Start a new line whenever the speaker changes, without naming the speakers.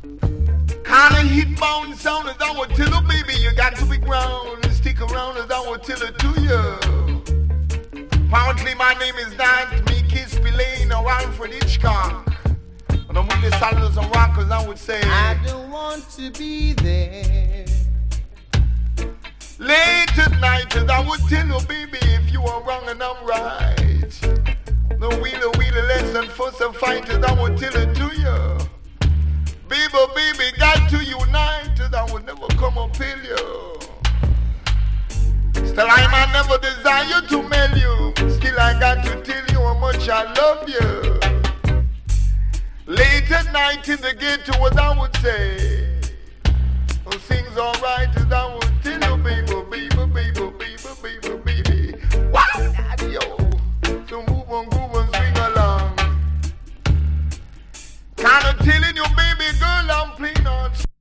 Kinda hit bound sound as I would tell her, baby, you got to be ground and stick around as I would tell her to you. Apparently my name is not Mickey Spillane or Alfred Hitchcock. And I'm with the Saddles and Rockers, I would say
I don't want to be there.
late at night as I would tell her, baby, if you are wrong and I'm right. No wheeler, less than fuss and fight as I would tell her to you. Baby, got to unite as I would never come up tell you. Still I might never desire to mail you. Still I got to tell you how much I love you. Late at night in the ghetto as I would say, oh, things alright as I would tell you, baby. Wow, daddy, yo. So move on, groove and swing along. Kinda telling you, baby.